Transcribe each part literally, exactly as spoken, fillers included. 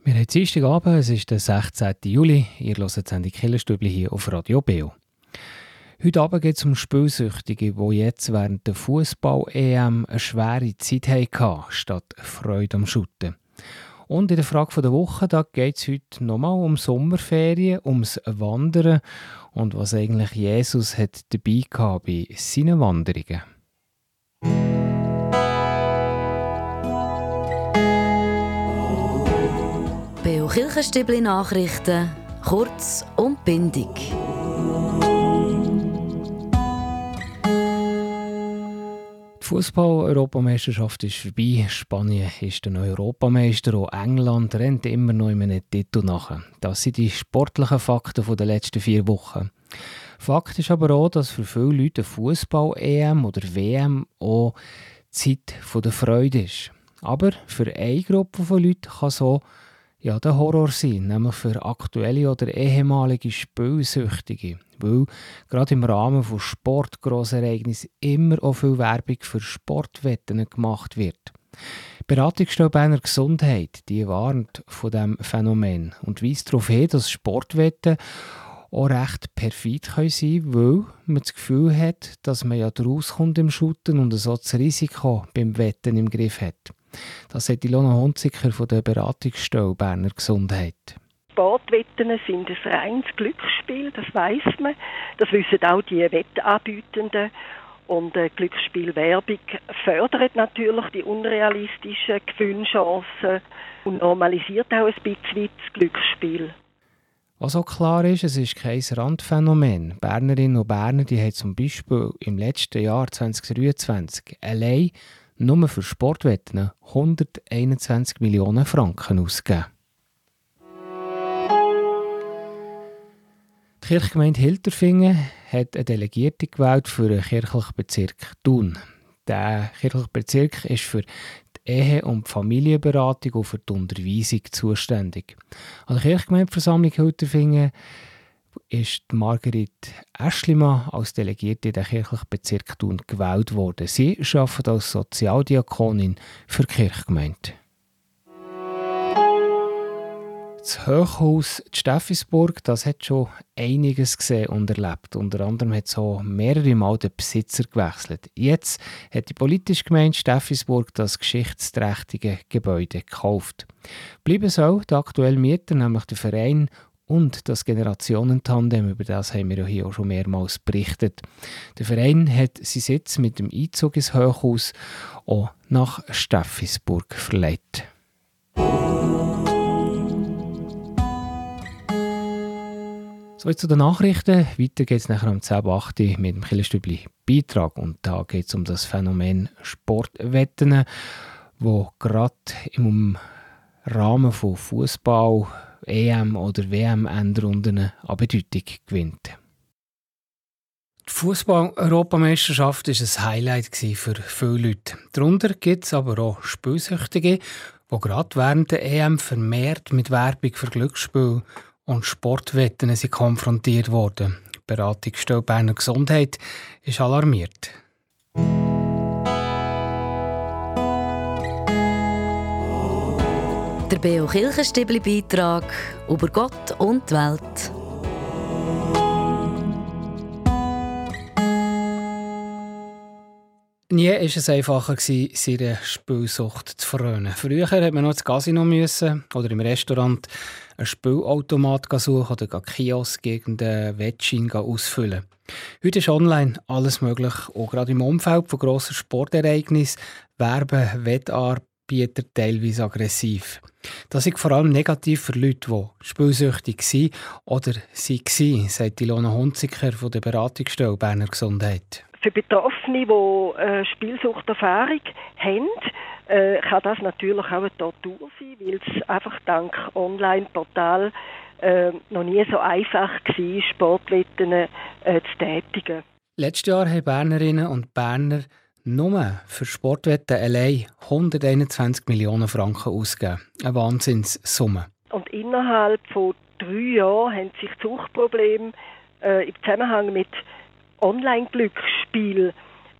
Wir haben Dienstagabend, es ist der sechzehnten Juli. Ihr hört die Sendung Killerstübli hier auf Radio Beo. Heute Abend geht es um Spielsüchtige, die jetzt während der Fußball-E M eine schwere Zeit hatten, statt Freude am Schutten. Und in der Frage der Woche geht es heute nochmal um Sommerferien, ums Wandern und was eigentlich Jesus hat dabei hatte bei seinen Wanderungen. Beo Kirchenstübli Nachrichten, kurz und bindig. Die Fußball-Europameisterschaft ist vorbei. Spanien ist der Europameister. Auch England rennt immer noch in einem Titel nach. Das sind die sportlichen Fakten der letzten vier Wochen. Fakt ist aber auch, dass für viele Leute Fußball-E M oder W M auch Zeit der Freude ist. Aber für eine Gruppe von Leuten kann so ja, der Horror sein, nämlich für aktuelle oder ehemalige Spielsüchtige. Weil gerade im Rahmen von Sportgrossereignissen immer auch viel Werbung für Sportwetten gemacht wird. Die Beratungsstelle Berner Gesundheit die warnt von diesem Phänomen und weist darauf hin, dass Sportwetten auch recht perfid sein können, weil man das Gefühl hat, dass man ja rauskommt im Shooten und so das Risiko beim Wetten im Griff hat. Das sagt Ilona Hunziker von der Beratungsstelle Berner Gesundheit. Sportwetten sind ein reines Glücksspiel, das weiss man. Das wissen auch die Wettanbietenden. Und äh, Glücksspielwerbung fördert natürlich die unrealistischen Gewinnchancen und normalisiert auch ein bisschen das Glücksspiel. Was auch klar ist, es ist kein Randphänomen. Bernerinnen und Berner die haben zum Beispiel im letzten Jahr zwanzig dreiundzwanzig allein nur für Sportwetten hunderteinundzwanzig Millionen Franken ausgegeben. Die Kirchgemeinde Hilterfingen hat eine Delegierte gewählt für den kirchlichen Bezirk Thun. Der kirchliche Bezirk ist für die Ehe- und die Familienberatung und für die Unterweisung zuständig. An der Kirchgemeindeversammlung Hilterfingen ist Marguerite Aeschlimann als Delegierte in den kirchlichen Bezirk Thun gewählt worden. Sie arbeitet als Sozialdiakonin für die Kirchgemeinde. Das Hochhaus Steffisburg das hat schon einiges gesehen und erlebt. Unter anderem hat es auch mehrere Mal den Besitzer gewechselt. Jetzt hat die politische Gemeinde Steffisburg das geschichtsträchtige Gebäude gekauft. Bleiben soll der aktuelle Mieter, nämlich der Verein und das Generationentandem, über das haben wir ja hier auch schon mehrmals berichtet. Der Verein hat seinen Sitz mit dem Einzug ins Hochhaus auch nach Steffisburg verlegt. So jetzt zu den Nachrichten. Weiter geht es nachher um zehn Uhr acht mit dem Killerstübli Beitrag. Und da geht es um das Phänomen Sportwetten, wo gerade im Rahmen von Fußball, E M oder W M-Endrunden an Bedeutung gewinnt. Die Fußball-Europameisterschaft war ein Highlight für viele Leute. Darunter gibt es aber auch Spielsüchtige, die gerade während der E M vermehrt mit Werbung für Glücksspiel und Sportwetten sind konfrontiert wurden. Die Beratungsstelle Berner Gesundheit ist alarmiert. Der Beo Kirchenstübli Beitrag über Gott und die Welt. Nie war es einfacher, seiner Spielsucht zu frönen. Früher musste man noch ins Casino müssen, oder im Restaurant einen Spielautomat suchen oder einen Kiosk gegen den Wettschein ausfüllen. Heute ist online alles möglich. Auch gerade im Umfeld von grossen Sportereignissen werben Wettanbieter teilweise aggressiv. Das ist vor allem negativ für Leute, die spielsüchtig waren oder waren, sagt Ilona Hunziker von der Beratungsstelle Berner Gesundheit. Für Betroffene, die äh, Spielsuchterfahrung haben, äh, kann das natürlich auch eine Tortur sein, weil es einfach dank Online-Portal äh, noch nie so einfach war, Sportwetten äh, zu tätigen. Letztes Jahr haben Bernerinnen und Berner nur für Sportwetten allein hunderteinundzwanzig Millionen Franken ausgegeben. Eine Wahnsinnssumme. Und innerhalb von drei Jahren haben sich Suchtprobleme äh, im Zusammenhang mit Online-Glücksspiel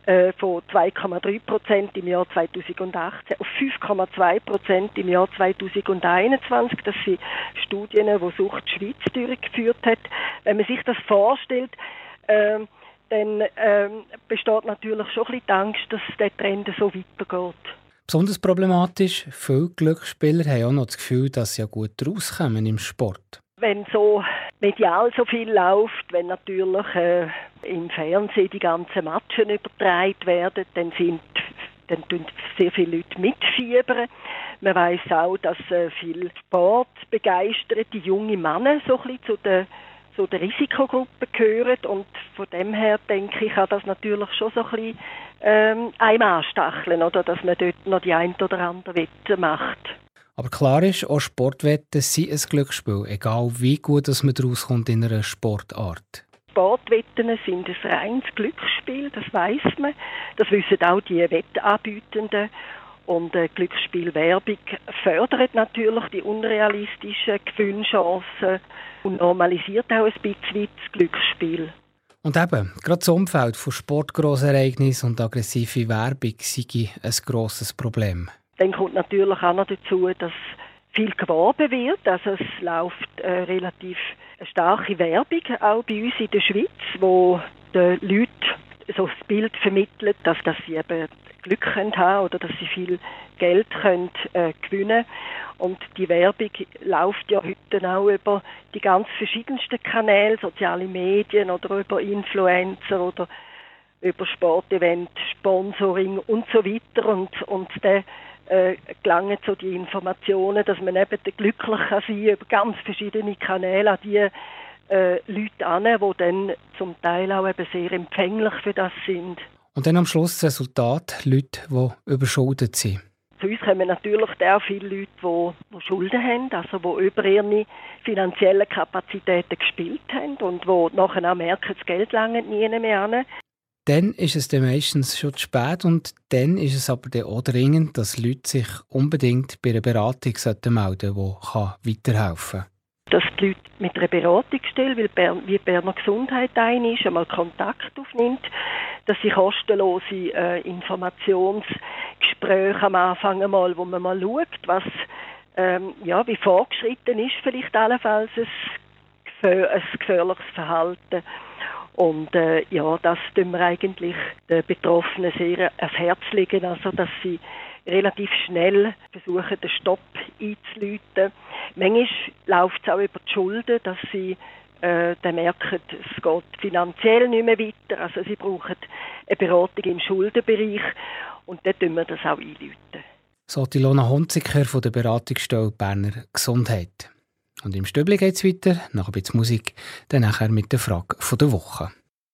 äh, von zwei Komma drei Prozent im Jahr zweitausendachtzehn auf fünf Komma zwei Prozent im Jahr zweitausendeinundzwanzig. Das sind Studien, die Sucht Schweiz durchgeführt hat. Wenn man sich das vorstellt, äh, dann äh, besteht natürlich schon ein bisschen die Angst, dass der Trend so weitergeht. Besonders problematisch, viele Glücksspieler haben auch noch das Gefühl, dass sie ja gut rauskommen im Sport. Wenn so medial so viel läuft, wenn natürlich äh, im Fernsehen die ganzen Matchen übertragen werden, dann sind dann tun sehr viele Leute mitfiebern. Man weiss auch, dass äh, viele sportbegeisterte junge Männer so ein bisschen zu den zu der Risikogruppe gehören, und von dem her denke ich, kann das natürlich schon so ein bisschen ähm, einem anstacheln, oder, dass man dort noch die ein oder andere Wette macht. Aber klar ist, auch Sportwetten sind ein Glücksspiel, egal wie gut dass man daraus kommt in einer Sportart. Sportwetten sind ein reines Glücksspiel, das weiss man. Das wissen auch die Wettanbietenden. Und äh, Glücksspielwerbung fördert natürlich die unrealistischen Gewinnchancen und normalisiert auch ein bisschen das Glücksspiel. Und eben, gerade das Umfeld von Sportgrossereignissen und aggressive Werbung sei ein grosses Problem. Dann kommt natürlich auch noch dazu, dass viel geworben wird. Also es läuft äh, relativ eine starke Werbung, auch bei uns in der Schweiz, wo den Leuten so das Bild vermittelt, dass, dass sie eben Glück können haben oder dass sie viel Geld können, äh, gewinnen. Und die Werbung läuft ja heute auch über die ganz verschiedensten Kanäle, soziale Medien oder über Influencer oder über Sportevents, Sponsoring und so weiter. Und, und dann äh, gelangen so die Informationen, dass man eben glücklich kann sein über ganz verschiedene Kanäle an die äh, Leute an, die dann zum Teil auch eben sehr empfänglich für das sind. Und dann am Schluss das Resultat, Leute, die überschuldet sind. Zu uns kommen natürlich auch viele Leute, die, die Schulden haben, also die über ihre finanziellen Kapazitäten gespielt haben und die nachher auch merken, das Geld reicht nie mehr an. Dann ist es dann meistens schon zu spät, und dann ist es aber dann auch dringend, dass Leute sich unbedingt bei einer Beratung melden sollten, die weiterhelfen kann. Dass die Leute mit einer Beratungsstelle, weil Bern, wie Berner Gesundheit ein ist, einmal Kontakt aufnimmt, dass sie kostenlose äh, Informationsgespräche am Anfang einmal, wo man mal schaut, was, ähm, ja, wie fortgeschritten ist vielleicht allenfalls ein, gefähr- ein gefährliches Verhalten. Und äh, ja, das tun wir eigentlich den Betroffenen sehr ans Herz legen, also dass sie relativ schnell versuchen, den Stopp einzuläuten. Manchmal läuft es auch über die Schulden, dass sie äh, dann merken, es geht finanziell nicht mehr weiter. Also sie brauchen eine Beratung im Schuldenbereich, und dann tun wir das auch einläuten. So die Ilona Hunziker von der Beratungsstelle Berner Gesundheit. Und im Stübli geht es weiter, nach ein bisschen Musik, dann nachher mit der Frage von der Woche.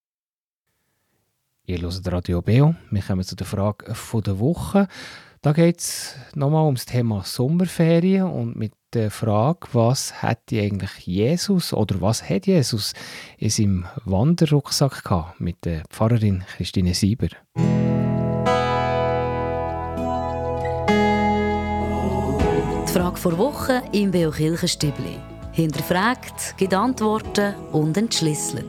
Ihr hört Radio Beo. Wir kommen zu der Frage von der Woche. Da geht es nochmal ums Thema Sommerferien und mit der Frage, was hätte eigentlich Jesus oder was hat Jesus in seinem Wanderrucksack gehabt, mit der Pfarrerin Christine Sieber. Die Frage vor Woche im Beo Kirchenstübli. Hinterfragt, gibt Antworten und entschlüsselt.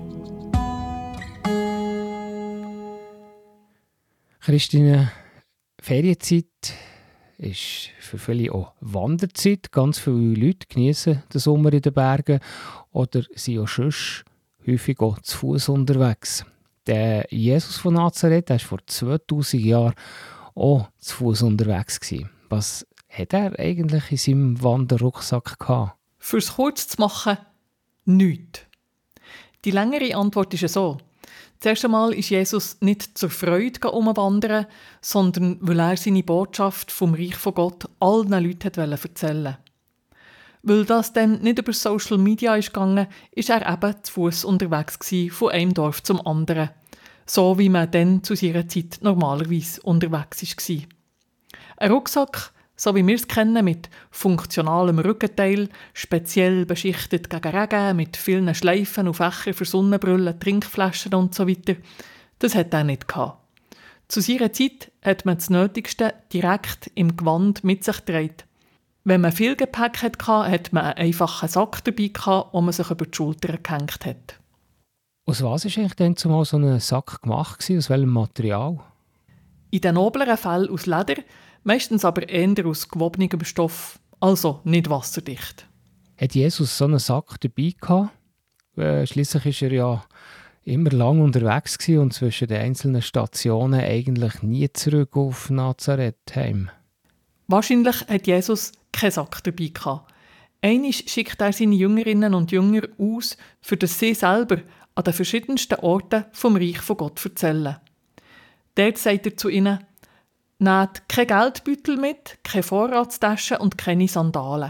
Christine, Ferienzeit ist für viele auch Wanderzeit. Ganz viele Leute genießen den Sommer in den Bergen oder sind auch sonst häufig auch zu Fuß unterwegs. Der Jesus von Nazareth war vor zweitausend Jahren auch zu Fuß unterwegs. Was hat er eigentlich in seinem Wanderrucksack gehabt? Fürs kurz zu machen, nichts. Die längere Antwort ist so. Zuerst einmal ist Jesus nicht zur Freude umwandern, sondern weil er seine Botschaft vom Reich von Gott allen Leuten erzählen wollte. Weil das dann nicht über Social Media ist gegangen, ist er eben zu Fuß unterwegs gewesen, von einem Dorf zum anderen. So wie man dann zu seiner Zeit normalerweise unterwegs war. Ein Rucksack, so wie wir es kennen, mit funktionalem Rückenteil, speziell beschichtet gegen Regen, mit vielen Schleifen und Fächern für Sonnenbrillen, Trinkflaschen und so weiter, das hat er nicht gehabt. Zu seiner Zeit hat man das Nötigste direkt im Gewand mit sich getragen. Wenn man viel Gepäck hatte, hat man einen einfachen Sack dabei gehabt, den man sich über die Schulter gehängt hat. Aus was war eigentlich denn zumal so ein Sack gemacht? Aus welchem Material? In den nobleren Fällen aus Leder, meistens aber eher aus gewobenem Stoff, also nicht wasserdicht. Hat Jesus so einen Sack dabei gehabt? Äh, Schliesslich war er ja immer lang unterwegs und zwischen den einzelnen Stationen eigentlich nie zurück auf Nazareth heim. Wahrscheinlich hat Jesus keinen Sack dabei gehabt. Einmal schickt er seine Jüngerinnen und Jünger aus, für das sie selber an den verschiedensten Orten vom Reich von Gott erzählen. Dort sagt er zu ihnen: Nehmt kein Geldbeutel mit, keine Vorratstasche und keine Sandalen.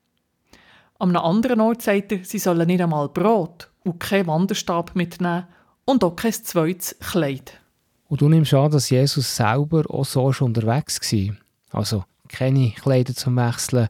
An einem anderen Ort sagt er, sie sollen nicht einmal Brot und keinen Wanderstab mitnehmen und auch kein zweites Kleid. Und du nimmst an, dass Jesus selber auch so schon unterwegs war. Also keine Kleider zum Wechseln.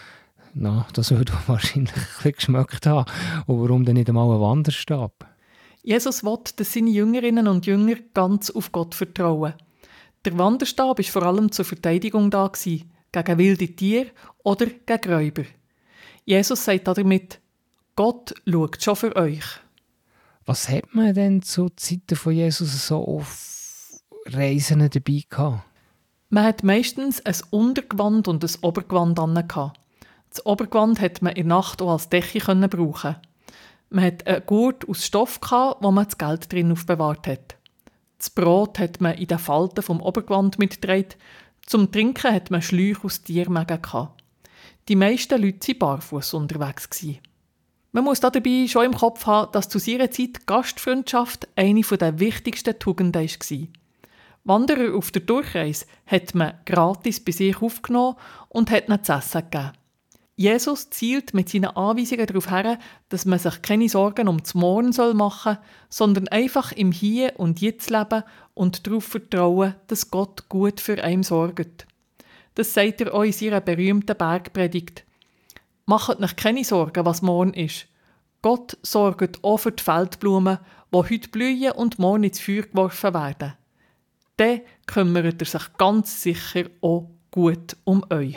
Na, das würde wahrscheinlich ein bisschen geschmeckt haben. Und warum denn nicht einmal einen Wanderstab? Jesus will, dass seine Jüngerinnen und Jünger ganz auf Gott vertrauen. Der Wanderstab war vor allem zur Verteidigung da, gegen wilde Tiere oder gegen Räuber. Jesus sagt damit: Gott schaut schon für euch. Was hat man denn zu Zeiten von Jesus so auf Reisen dabei gehabt? Man hat meistens ein Untergewand und ein Obergewand an. Das Obergewand hat man in der Nacht auch als Decke brauchen. Man hat einen Gurt aus Stoff, wo man das Geld drin aufbewahrt hat. Das Brot hat man in den Falten vom Obergewand mitgetragen. Zum Trinken hat man Schläuche aus Tiermägen. Die meisten Leute waren barfuß unterwegs. Man muss dabei schon im Kopf haben, dass zu seiner Zeit Gastfreundschaft eine der wichtigsten Tugenden war. Wanderer auf der Durchreise hat man gratis bei sich aufgenommen und hat ihnen zu essen gegeben. Jesus zielt mit seinen Anweisungen darauf her, dass man sich keine Sorgen um das Morgen machen soll, sondern einfach im Hier und Jetzt leben und darauf vertrauen, dass Gott gut für einen sorgt. Das sagt er auch in seiner berühmten Bergpredigt. Macht euch keine Sorgen, was morgen ist. Gott sorgt auch für die Feldblumen, die heute blühen und morgen ins Feuer geworfen werden. Dann kümmert er sich ganz sicher auch gut um euch.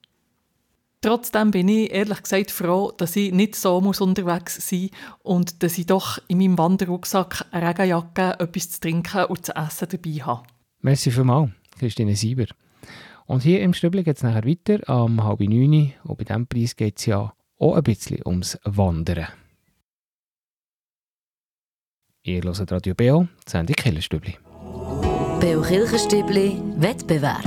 Trotzdem bin ich ehrlich gesagt froh, dass ich nicht so unterwegs sein muss und dass ich doch in meinem Wanderrucksack eine Regenjacke, etwas zu trinken und zu essen dabei habe. Merci vielmals, Christine Sieber. Und hier im Stübli geht es nachher weiter, am halb neun. Und bei diesem Preis geht es ja auch ein bisschen ums Wandern. Ihr hört Radio B O, die Sendung Kirchenstübli. B O Kirchenstübli Wettbewerb.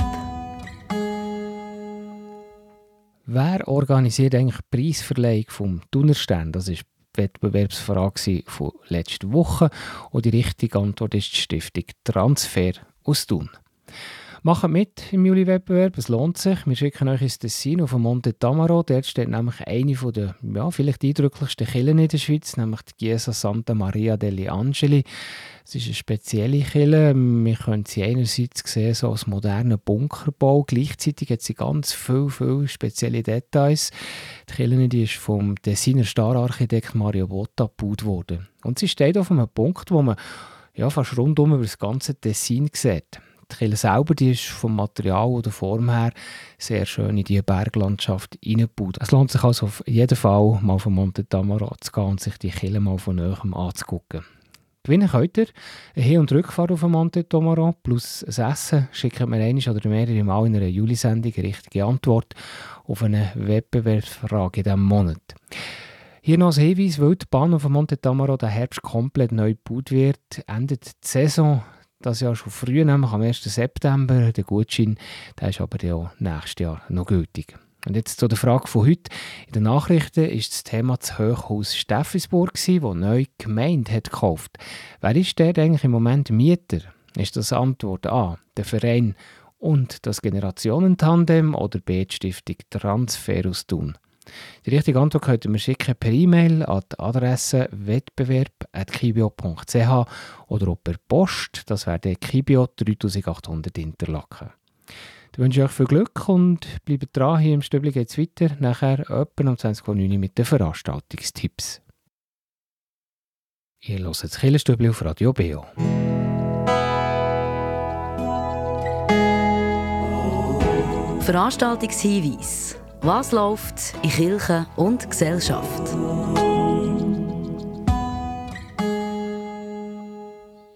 Wer organisiert eigentlich die Preisverleihung vom Thunerstern? Das war die Wettbewerbsfrage von letzter Woche. Und die richtige Antwort ist die Stiftung Transfer aus Thun. Macht mit im Juli-Wettbewerb, es lohnt sich. Wir schicken euch ins Tessin auf Monte Tamaro. Dort steht nämlich eine der ja, vielleicht eindrücklichsten Kirchen in der Schweiz, nämlich die Chiesa Santa Maria degli Angeli. Es ist eine spezielle Kirche. Wir können sie einerseits sehen, so als modernen Bunkerbau. Gleichzeitig hat sie ganz viele, viele spezielle Details. Die Kirche die ist vom Tessiner Stararchitekt Mario Botta gebaut worden. Und sie steht auf einem Punkt, wo man ja, fast rundum über das ganze Tessin sieht. Die Kirche selber die ist vom Material oder Form her sehr schön in die Berglandschaft hineingebaut. Es lohnt sich also auf jeden Fall mal von Monte Tamaro zu gehen und sich die Kirche mal von näherem anzugucken. Gewinnen könnt ihr eine Hin- und Rückfahrt auf Monte Tamaro plus ein Essen. Schickt mir einmal oder mehrere Mal in einer Juli-Sendung eine richtige Antwort auf eine Wettbewerbsfrage in diesem Monat. Hier noch ein Hinweis, weil die Bahn auf Monte Tamaro der Herbst komplett neu gebaut wird, endet die Saison das Jahr schon früh, nämlich am ersten September. Der Gutschein der ist aber ja nächstes Jahr noch gültig. Und jetzt zu der Frage von heute. In den Nachrichten ist das Thema das Hochhaus Steffisburg, das neu die Gemeinde hat gekauft. Wer ist der eigentlich im Moment Mieter? Ist das Antwort A, der Verein und das Generationentandem oder B, die Stiftung Transfer aus Thun? Die richtige Antwort könnt ihr mir schicken per E-Mail an die Adresse wettbewerb at kibio punkt c h oder auch per Post. Das wäre der Kibio dreitausendachthundert Interlaken. Ich wünsche euch viel Glück und bleibt dran. Hier im Stübli geht es weiter. Nachher etwa um zwanzig Uhr neun mit den Veranstaltungstipps. Ihr hört das Kirchenstübli auf Radio B O. Veranstaltungshinweis. Was läuft in Kirche und Gesellschaft?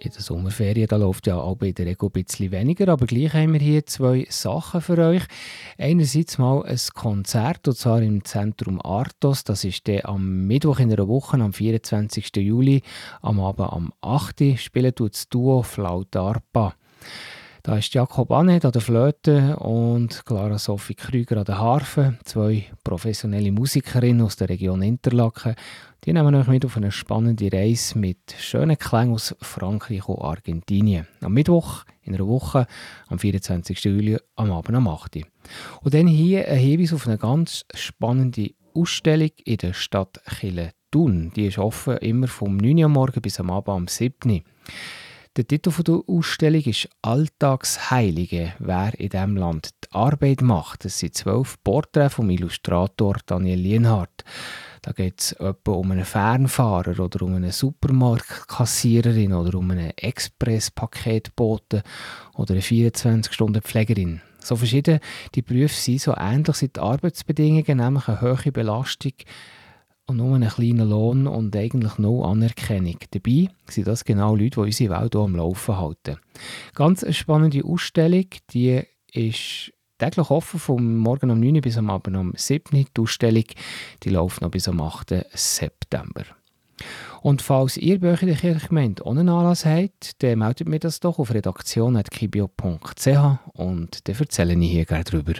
in der Sommerferien, da läuft ja auch in der Regel ein bisschen weniger, aber gleich haben wir hier zwei Sachen für euch. Einerseits mal ein Konzert, und zwar im Zentrum Artos. Das ist der am Mittwoch in einer Woche, am vierundzwanzigsten Juli, am Abend am achten Uhr. Spielen tut das Duo Flautarpa. Da ist Jakob Annett an der Flöte und Clara Sophie Krüger an der Harfe, zwei professionelle Musikerinnen aus der Region Interlaken. Die nehmen euch mit auf eine spannende Reise mit schönen Klängen aus Frankreich und Argentinien. Am Mittwoch in einer Woche, am vierundzwanzigsten Juli, am Abend am achten Uhr. Und dann hier ein Hinweis auf eine ganz spannende Ausstellung in der Stadt Chile-Thun. Die ist offen immer vom neun Uhr am Morgen bis am Abend am siebten Uhr. Der Titel der Ausstellung ist «Alltagsheilige», wer in diesem Land die Arbeit macht. Es sind zwölf Porträts vom Illustrator Daniel Lienhardt. Da geht es etwa um einen Fernfahrer oder um eine Supermarktkassiererin oder um einen Express-Paketboten oder eine vierundzwanzig-Stunden-Pflegerin. So verschieden die Berufe sind, so ähnlich sind die Arbeitsbedingungen, nämlich eine hohe Belastung und nur einen kleinen Lohn und eigentlich no Anerkennung. Dabei sind das genau Leute, die unsere Welt hier am Laufen halten. Ganz eine spannende Ausstellung, die ist täglich offen, vom Morgen um neun Uhr bis am Abend um sieben Uhr. Die Ausstellung die läuft noch bis am achten September. Und falls ihr bei euch in der Kirchgemeinde auch einen Anlass habt, dann meldet mir das doch auf redaktion at kibio punkt c h und dann erzähle ich hier gerne darüber.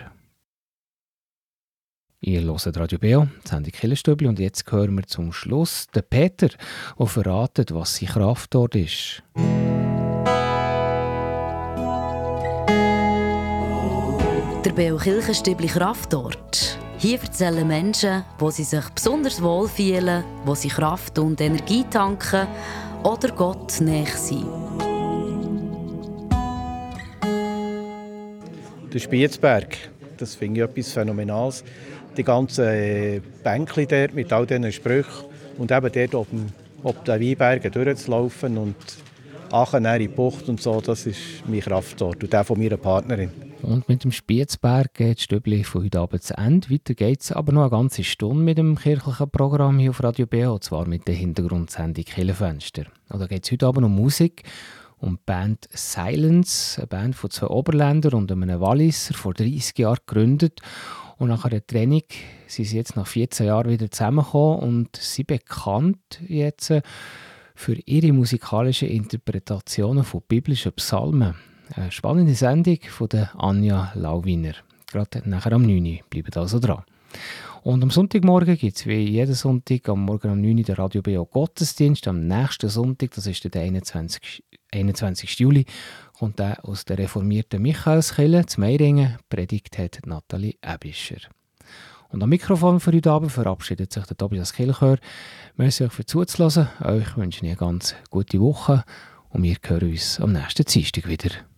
Ihr hört Radio Beo, die Sendung Kirchenstübli, und jetzt hören wir zum Schluss den Peter, der verratet, was sein Kraftort ist. Der Beo Kirchenstübli Kraftort. Hier erzählen Menschen, wo sie sich besonders wohlfühlen, wo sie Kraft und Energie tanken oder Gott näher sind. Der Spiezberg, das finde ich etwas Phänomenales. Die ganzen äh, Bänkchen dort mit all diesen Sprüchen und eben dort auf, dem, auf den Weinbergen durchzulaufen und Aachen in die Bucht und so, das ist mein Kraftort und der von meiner Partnerin. Und mit dem Spiezberg geht das Stübli von heute Abend zu Ende. Weiter geht es aber noch eine ganze Stunde mit dem kirchlichen Programm hier auf Radio B O, und zwar mit der Hintergrundsendung «Kirchenfenster». Da geht es heute Abend um Musik, um die Band Silence, eine Band von zwei Oberländern und einem Walliser, vor dreißig Jahren gegründet. Und nach einer Trennung sind sie jetzt nach vierzehn Jahren wieder zusammengekommen und sind bekannt jetzt für ihre musikalischen Interpretationen von biblischen Psalmen. Eine spannende Sendung von der Anja Lauwiner. Gerade nachher am neun Uhr. Bleibt also dran. Und am Sonntagmorgen gibt es wie jeden Sonntag am Morgen um neun Uhr den Radio B O Gottesdienst. Am nächsten Sonntag, das ist der einundzwanzigsten Juli, kommt der aus der reformierten Michaelskirche zu Meiringen. Predigt hat Nathalie Ebischer. Und am Mikrofon für heute Abend verabschiedet sich der Tobias Kilchör. Merci euch für zuzuhören. Euch wünsche ich eine ganz gute Woche und wir hören uns am nächsten Dienstag wieder.